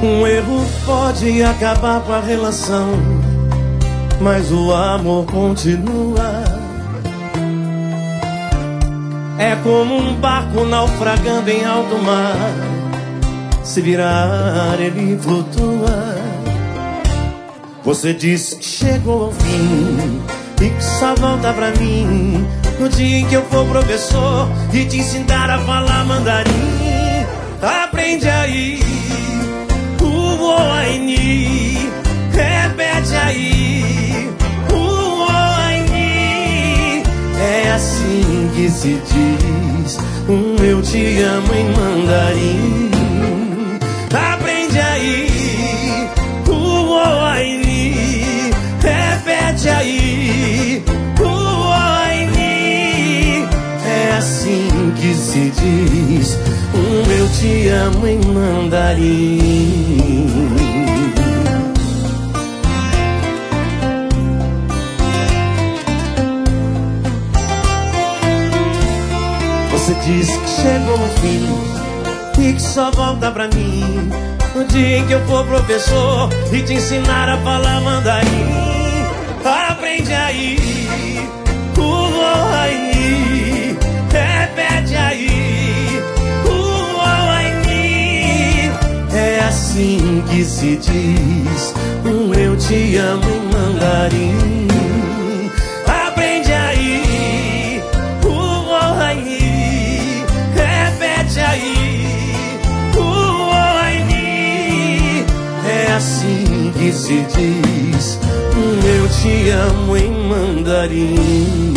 Um erro pode acabar com a relação, mas o amor continua. É como um barco naufragando em alto mar. Se virar, ele flutua. Você disse que chegou ao fim e que só volta pra mim no dia em que eu for professor e te ensinar a falar mandarim. Aprende aí o Oaini, repete aí o Oaini. É assim que se diz eu te amo em mandarim. Aprende aí o Oaini, repete aí o Oaini. É assim que se diz eu te amo em mandarim. Você diz que chegou o fim e que só volta pra mim no dia em que eu for professor e te ensinar a falar mandarim. Aprende aí o Oaini, repete aí o Oaini. É assim que se diz eu te amo em mandarim. Aprende aí o Oaini, repete aí o Oaini. É assim que se diz eu te amo em mandarim.